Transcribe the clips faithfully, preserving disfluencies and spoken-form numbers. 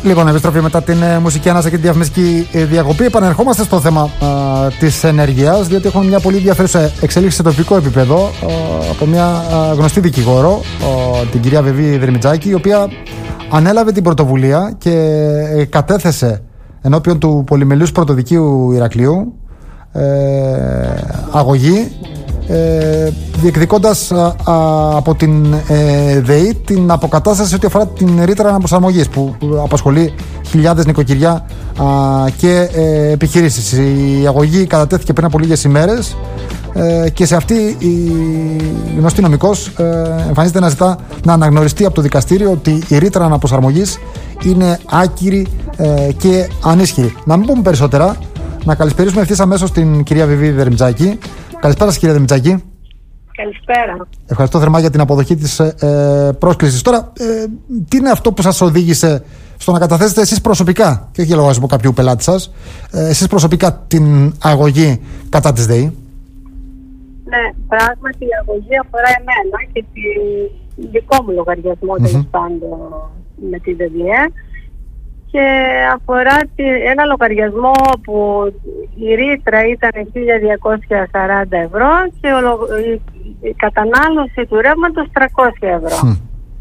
Λοιπόν, επιστροφή μετά την ε, μουσική ανάσα και τη διαφημιστική ε, διακοπή. Επανερχόμαστε στο θέμα ε, της ενέργειας, διότι έχουμε μια πολύ ενδιαφέρουσα εξέλιξη σε τοπικό επίπεδο ε, από μια ε, γνωστή δικηγόρο, ε, την κυρία Βιβί Δερμιτζάκη, η οποία ανέλαβε την πρωτοβουλία και ε, κατέθεσε ενώπιον του Πολυμελούς Πρωτοδικείου Ηρακλείου ε, αγωγή, ε, διεκδικώντας α, α, από την ε, ΔΕΗ την αποκατάσταση ό,τι αφορά την ρήτρα αναπροσαρμογής που απασχολεί χιλιάδες νοικοκυριά α, και ε, επιχειρήσεις. Η αγωγή κατατέθηκε πριν από λίγες ημέρες ε, και σε αυτή η γνωστή νομικός ε, εμφανίζεται να ζητά να αναγνωριστεί από το δικαστήριο ότι η ρήτρα αναπροσαρμογής είναι άκυρη ε, και ανίσχυρη. Να μην πούμε περισσότερα, να καλησπερίσουμε ευθύς αμέσως την κυρία Βιβί Δερμιτζάκη. Καλησπέρα σας, κυρία Δερμιτζάκη. Καλησπέρα. Ευχαριστώ θερμά για την αποδοχή της ε, πρόσκλησης. Τώρα, ε, τι είναι αυτό που σας οδήγησε στο να καταθέσετε εσείς προσωπικά, και όχι για λογαριασμό κάποιου πελάτη σας, ε, εσείς προσωπικά την αγωγή κατά της ΔΕΗ? Ναι, πράγματι η αγωγή αφορά εμένα και τη δικό μου λογαριασμό mm-hmm. τέλος πάντων με τη ΔΕΔΙΕ, και αφορά τη, ένα λογαριασμό που η ρήτρα ήταν χίλια διακόσια σαράντα ευρώ και ο, η, η κατανάλωση του ρεύματος τριακόσια ευρώ. Mm.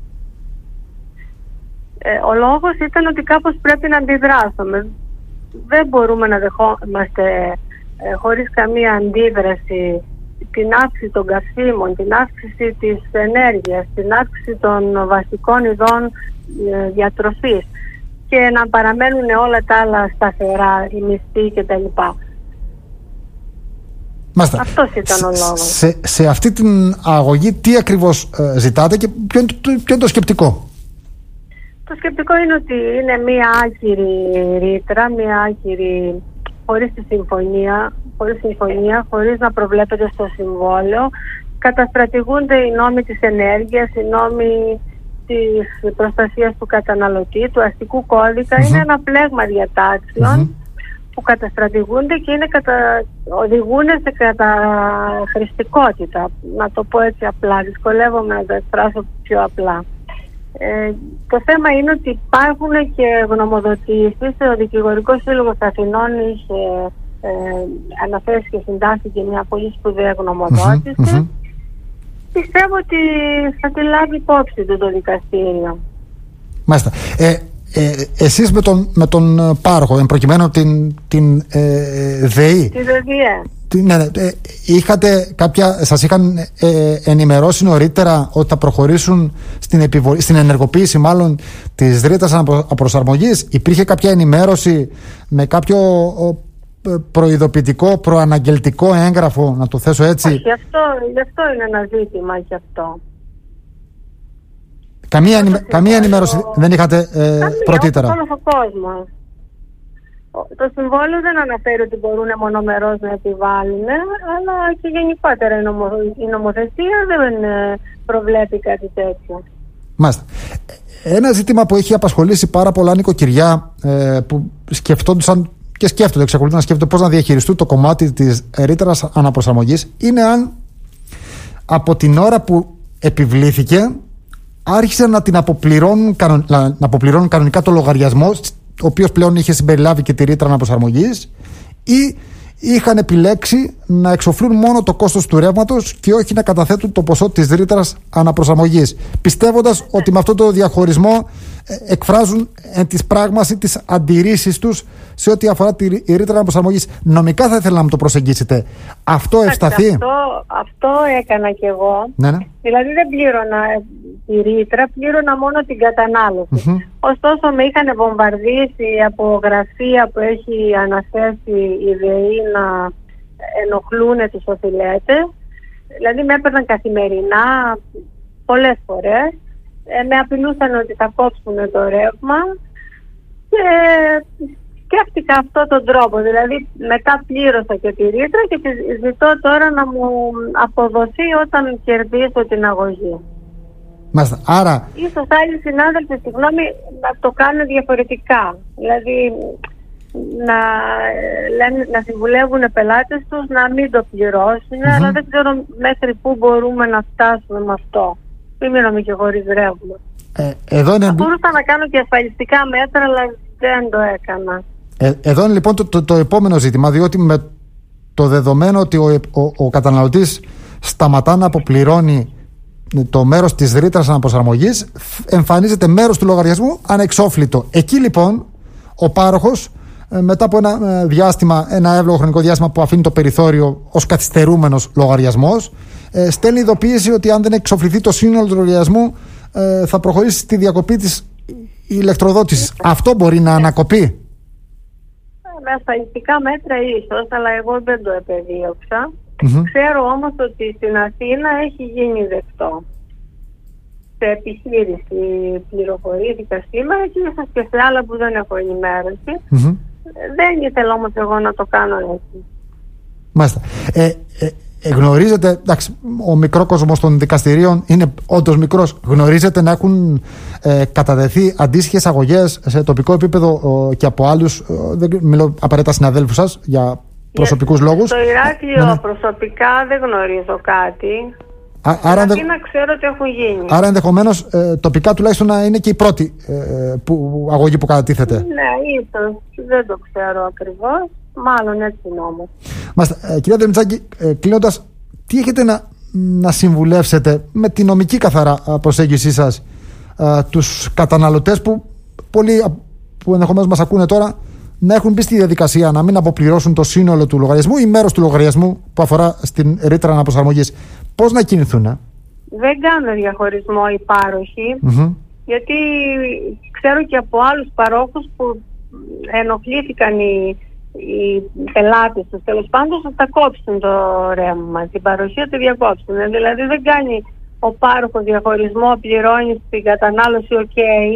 Ε, ο λόγος ήταν ότι κάπως πρέπει να αντιδράσουμε. Δεν μπορούμε να δεχόμαστε ε, χωρίς καμία αντίδραση την αύξηση των καυσίμων, την αύξηση της ενέργειας, την αύξηση των βασικών ειδών ε, διατροφής και να παραμένουν όλα τα άλλα σταθερά, οι μισθοί κτλ. Αυτός ήταν ο λόγος. Σε, σε αυτή την αγωγή τι ακριβώς ε, ζητάτε και ποιο είναι, το, ποιο είναι το σκεπτικό? Το σκεπτικό είναι ότι είναι μία άκυρη ρήτρα, μία άκυρη χωρίς τη συμφωνία, χωρίς συμφωνία, χωρίς να προβλέπεται στο συμβόλαιο. Καταστρατηγούνται οι νόμοι της ενέργειας, οι νόμοι της προστασίας του καταναλωτή, του αστικού κώδικα. Mm-hmm. Είναι ένα πλέγμα διατάξεων mm-hmm. που καταστρατηγούνται και είναι κατα... οδηγούν σε καταχρηστικότητα. Να το πω έτσι απλά, δυσκολεύομαι να το εκφράσω πιο απλά. Ε, το θέμα είναι ότι υπάρχουν και γνωμοδοτήσεις. Ο Δικηγορικός Σύλλογος Αθηνών είχε ε, αναφέρει και συντάχθηκε μια πολύ σπουδαία γνωμοδότηση. Mm-hmm. Πιστεύω ότι θα τη λάβει υπόψη του το δικαστήριο. Μάλιστα. Ε, ε, εσείς με τον, με τον πάροχο, εν προκειμένου την, την ε, ΔΕΗ, τη ΔΕΔΙΕ, ναι, ναι, ε, είχατε κάποια, σας είχαν ε, ενημερώσει νωρίτερα ότι θα προχωρήσουν στην, επιβολή, στην ενεργοποίηση μάλλον της ρήτρας αναπροσαρμογής? Υπήρχε κάποια ενημέρωση με κάποιο προειδοποιητικό, προαναγγελτικό έγγραφο, να το θέσω έτσι? Όχι, γι' αυτό, γι' αυτό είναι ένα ζήτημα και αυτό. Καμία, ενημε... καμία ενημέρωση το... δεν είχατε ε, καμία, πρωτήτερα? Όλος ο κόσμος. Το συμβόλαιο δεν αναφέρει ότι μπορούν μονομερώς να επιβάλλουν, αλλά και γενικότερα η, νομο... η νομοθεσία δεν προβλέπει κάτι τέτοιο. Μάλιστα. Ένα ζήτημα που έχει απασχολήσει πάρα πολλά νοικοκυριά ε, που σκεφτόντουσαν και σκέφτονται, εξακολουθούν να σκέφτονται πώς να διαχειριστούν το κομμάτι της ρήτρας αναπροσαρμογής, είναι αν από την ώρα που επιβλήθηκε άρχισαν να την αποπληρώνουν, να αποπληρώνουν κανονικά το λογαριασμό, ο οποίος πλέον είχε συμπεριλάβει και τη ρήτρα αναπροσαρμογής, ή είχαν επιλέξει να εξοφλούν μόνο το κόστος του ρεύματος και όχι να καταθέτουν το ποσό της ρήτρας αναπροσαρμογής, πιστεύοντας ότι με αυτό το διαχωρισμό εκφράζουν εν της πράγμαση τις αντιρρήσεις τους σε ό,τι αφορά τη ρήτρα αναπροσαρμογής. Νομικά θα ήθελα να μου το προσεγγίσετε. Αυτό ευσταθεί? Αυτό, αυτό έκανα κι εγώ. Ναι, ναι. Δηλαδή δεν πλήρωνα τη ρήτρα, πλήρωνα μόνο την κατανάλωση. Mm-hmm. Ωστόσο με είχαν βομβαρδίσει από γραφεία που έχει αναθέσει η ΔΕΗ να ενοχλούν τους οφειλέτες. Δηλαδή με έπαιρναν καθημερινά πολλές φορές. Ε, με απειλούσαν ότι θα κόψουν το ρεύμα και σκέφτηκα αυτόν τον τρόπο. Δηλαδή μετά πλήρωσα και τη ρήτρα και ζητώ τώρα να μου αποδοθεί όταν κερδίσω την αγωγή. Μάλιστα. Άρα... Ίσως άλλοι συνάδελφοι, συγγνώμη, να το κάνουν διαφορετικά. Δηλαδή να, λένε, να συμβουλεύουν πελάτες τους να μην το πληρώσουν, mm-hmm. αλλά δεν ξέρω μέχρι πού μπορούμε να φτάσουμε με αυτό. Μην μείνουμε και χωρίς ρεύμα. Ε, εδώ είναι... Μπορούσα να κάνω και ασφαλιστικά μέτρα, αλλά δεν το έκανα. Ε, εδώ είναι λοιπόν το, το, το επόμενο ζήτημα, διότι με το δεδομένο ότι ο, ο, ο καταναλωτής σταματά να αποπληρώνει το μέρος της ρήτρας αναπροσαρμογής, εμφανίζεται μέρος του λογαριασμού ανεξόφλητο. Εκεί λοιπόν ο πάροχος, μετά από ένα διάστημα, ένα εύλογο χρονικό διάστημα που αφήνει το περιθώριο ως καθυστερούμενος λογαριασμός, στέλνει ειδοποίηση ότι αν δεν εξοφληθεί το σύνολο του λογαριασμού, θα προχωρήσει στη διακοπή της ηλεκτροδότησης. Αυτό μπορεί να ανακοπεί. Με ασφαλιστικά μέτρα ίσως, αλλά εγώ δεν το επεδίωξα. Mm-hmm. Ξέρω όμως ότι στην Αθήνα έχει γίνει δεκτό. Σε επιχείρηση πληροφορήθηκα σήμερα και ίσως και σε άλλα που δεν έχω ενημέρωση. Mm-hmm. Δεν ήθελα όμως εγώ να το κάνω έτσι. Μάλιστα. Ε, ε, ε, γνωρίζετε, εντάξει, ο μικρό κόσμος των δικαστηρίων είναι όντως μικρός. Γνωρίζετε να έχουν ε, κατατεθεί αντίστοιχες αγωγές σε τοπικό επίπεδο ε, και από άλλους, ε, δεν μιλώ απαραίτητα συναδέλφους σας, για προσωπικούς λόγους. Στο Ηράκλειο ναι, ναι. προσωπικά δεν γνωρίζω κάτι. Α, άρα, ενδεχ... να ξέρω ότι έχουν γίνει. Άρα ενδεχομένως ε, τοπικά τουλάχιστον να είναι και η πρώτη ε, που, αγωγή που κατατίθεται. Ναι, ίσως. Δεν το ξέρω ακριβώς. Μάλλον έτσι είναι όμως. Μάλιστα. Ε, κυρία Δερμιτζάκη, ε, κλείνοντας, τι έχετε να, να συμβουλεύσετε με τη νομική καθαρά προσέγγιση σας ε, τους καταναλωτές που πολλοί που ενδεχομένως μας ακούνε τώρα να έχουν μπει στη διαδικασία να μην αποπληρώσουν το σύνολο του λογαριασμού ή μέρος του λογαριασμού που αφορά στην ρήτρα αναπροσαρμογής. Πώς να κινηθούν? Ε? Δεν κάνω διαχωρισμό οι πάροχοι, mm-hmm. γιατί ξέρω και από άλλους παρόχους που ενοχλήθηκαν οι, οι πελάτες τους, τέλος πάντων, θα τα κόψουν το ρεύμα, την παροχή θα τη διακόψουν. Δηλαδή δεν κάνει ο πάροχος διαχωρισμό, πληρώνει στην κατανάλωση ok,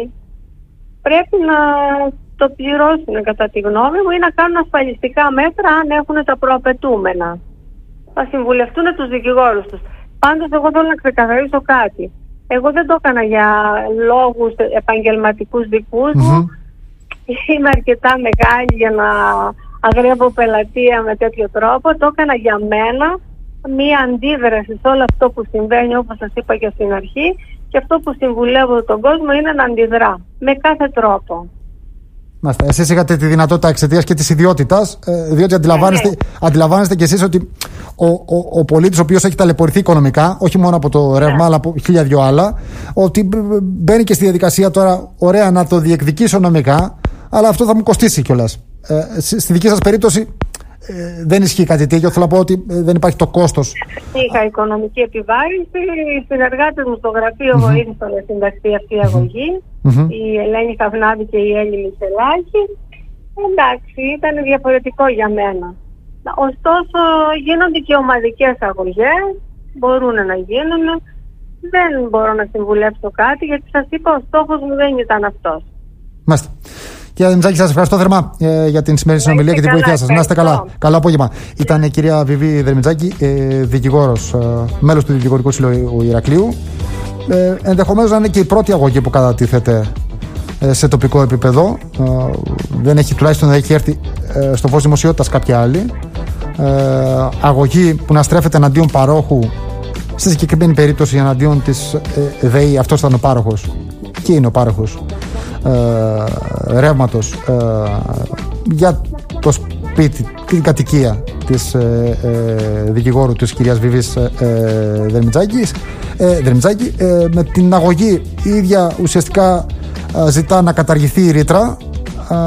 πρέπει να το πληρώσουν κατά τη γνώμη μου ή να κάνουν ασφαλιστικά μέτρα αν έχουν τα προαπαιτούμενα. Θα συμβουλευτούν τους δικηγόρους τους. Πάντως εγώ θέλω να ξεκαθαρίσω κάτι. Εγώ δεν το έκανα για λόγους επαγγελματικούς δικούς μου. Mm-hmm. Είμαι αρκετά μεγάλη για να αγρεύω πελατεία με τέτοιο τρόπο. Το έκανα για μένα, μία αντίδραση σε όλο αυτό που συμβαίνει, όπως σας είπα και στην αρχή, και αυτό που συμβουλεύω τον κόσμο είναι να αντιδρά με κάθε τρόπο. Μάλιστα. Εσείς είχατε τη δυνατότητα εξαιτίας και της ιδιότητας, διότι αντιλαμβάνεστε, yeah, yeah. αντιλαμβάνεστε και εσείς ότι ο, ο, ο πολίτης ο οποίος έχει ταλαιπωρηθεί οικονομικά, όχι μόνο από το ρεύμα, yeah. αλλά από χίλια δυο άλλα, ότι μπαίνει και στη διαδικασία τώρα, ωραία, να το διεκδικήσω νομικά, αλλά αυτό θα μου κοστίσει κιόλας. Ε, στη δική σας περίπτωση ε, δεν ισχύει κάτι τέτοιο. Θέλω να πω ότι ε, δεν υπάρχει το κόστος. Είχα οικονομική επιβάρυνση. Οι συνεργάτες μου στο γραφείο mm-hmm. βοήθησαν να συνταχθεί αυτή η αγωγή. Mm-hmm. Η Ελένη Καυνάδη και η Έλλη Μισελάκη. Εντάξει, ήταν διαφορετικό για μένα. Ωστόσο, γίνονται και ομαδικές αγωγές. Μπορούν να γίνουν. Δεν μπορώ να συμβουλέψω κάτι, γιατί σας είπα, ο στόχος μου δεν ήταν αυτός. Μάλιστα. Κυρία Δερμιτζάκη, σας ευχαριστώ θερμά ε, για την σημερινή συνομιλία και την βοήθειά σας. Να είστε καλά. Καλό απόγευμα. Ήταν η κυρία Βιβί Δερμιτζάκη, ε, δικηγόρος, ε, μέλος του Δικηγορικού Συλλόγου Ηρακλείου. Ε, ενδεχομένως να είναι και η πρώτη αγωγή που κατατίθεται ε, σε τοπικό επίπεδο. Ε, δεν έχει, τουλάχιστον δεν έχει έρθει ε, στο φως δημοσιότητας κάποια άλλη. Ε, αγωγή που να στρέφεται εναντίον παρόχου, στη συγκεκριμένη περίπτωση εναντίον της ε, ΔΕΗ. Αυτός ήταν ο πάροχος και είναι ο πάροχος Ε, ρεύματος ε, για το σπίτι, την κατοικία της ε, ε, δικηγόρου της κυρίας Βιβής ε, ε, Δερμιτζάκης, ε, Δερμιτζάκη. Ε, με την αγωγή η ίδια ουσιαστικά ε, ζητά να καταργηθεί η ρήτρα ε,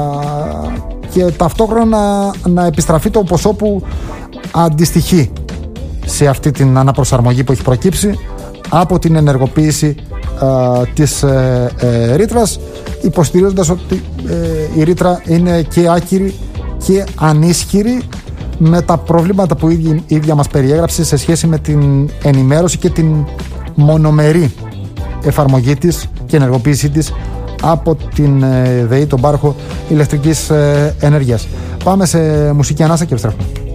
και ταυτόχρονα να, να επιστραφεί το ποσό που αντιστοιχεί σε αυτή την αναπροσαρμογή που έχει προκύψει από την ενεργοποίηση Uh, της uh, uh, ρήτρας, υποστηρίζοντας ότι uh, η ρήτρα είναι και άκυρη και ανίσχυρη με τα προβλήματα που η ίδια, η ίδια μας περιέγραψε σε σχέση με την ενημέρωση και την μονομερή εφαρμογή της και ενεργοποίησή της από την uh, ΔΕΗ, τον πάροχο ηλεκτρικής uh, ενέργειας. Πάμε σε μουσική ανάσα και επιστρέφουμε.